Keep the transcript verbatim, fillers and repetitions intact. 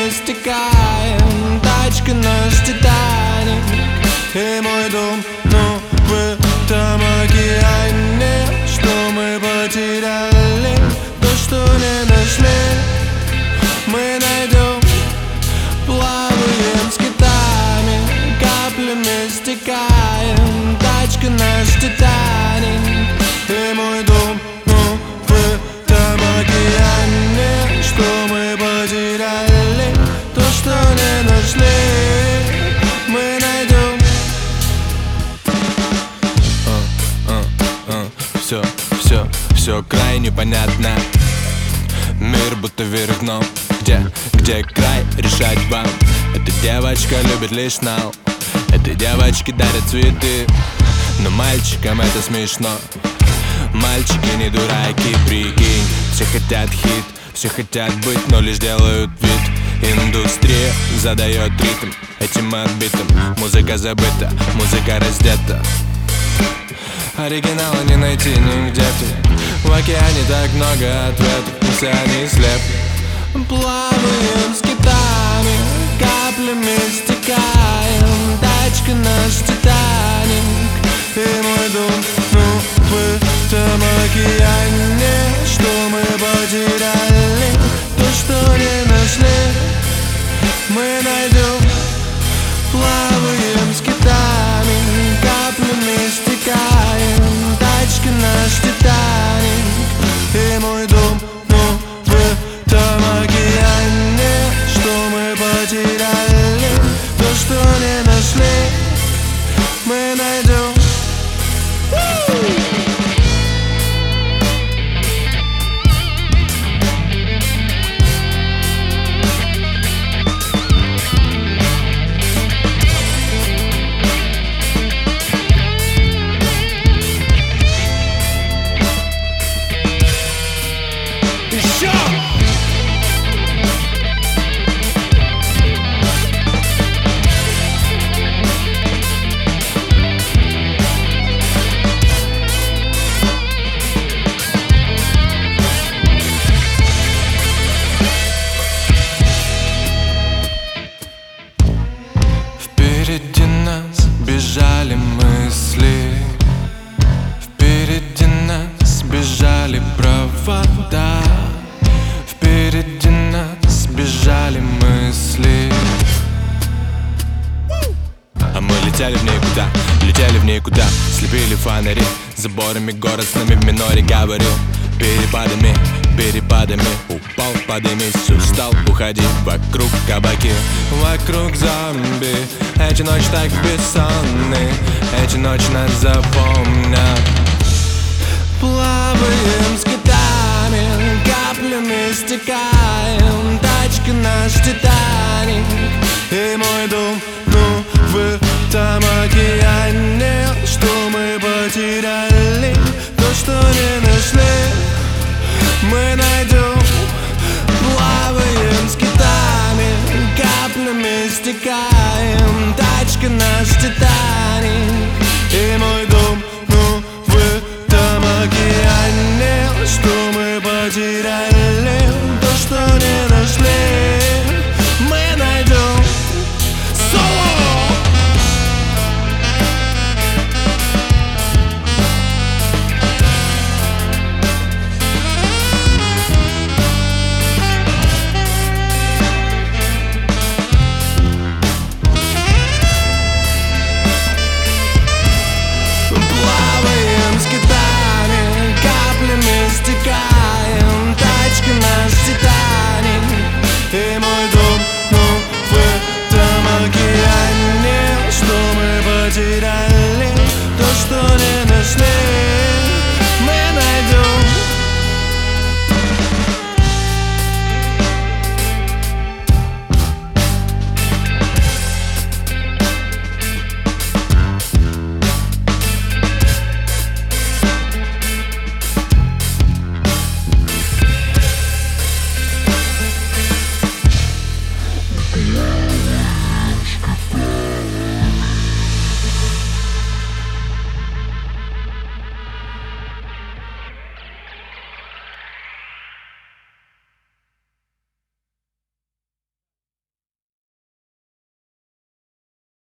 каплями стекаем. Тачка наш Титаник и мой дом, но в этом океане, что мы потеряли, то, что не нашли, мы найдем. Плаваем с китами, каплями стекаем. Тачка наш Титаник и мой дом, но в этом океане, что мы потеряли, то, что не нашли, мы найдем. Все, все, все крайне понятно. Мир будто вверх дном. Где, где край, решать вам. Эта девочка любит лишь нал. Этой девочке дарят цветы, но мальчикам это смешно. Мальчики не дураки, прикинь. Все хотят хит, все хотят быть, но лишь делают вид. Индустрия задает ритм этим отбитым. Музыка забыта, музыка раздета. Оригинала не найти нигде. В океане так много ответов, но все они слепы. Плаваем с китами, каплями стекаем. Тачка наш Титаник и мой дом, ну в этом океане, что мы потеряли, то, что не нашли, мы найдем. Плаваем с китами, каплями стекаем. Тачка наш Титаник и мой дом, но в этом океане, что мы потеряли, то, что не нашли, мы найдем. Впереди нас бежали мысли, впереди нас бежали провода, впереди нас бежали мысли. А мы летели в никуда, летели в никуда. Слепили фонари, заборами город с нами в миноре говорил. Перепадами, перепадами, упал, подымись, устал, уходи. Вокруг кабаки, вокруг зомби. Эти ночи так бессонны, эти ночи нас запомнят. Плаваем с китами, каплями стекаем. Тачка на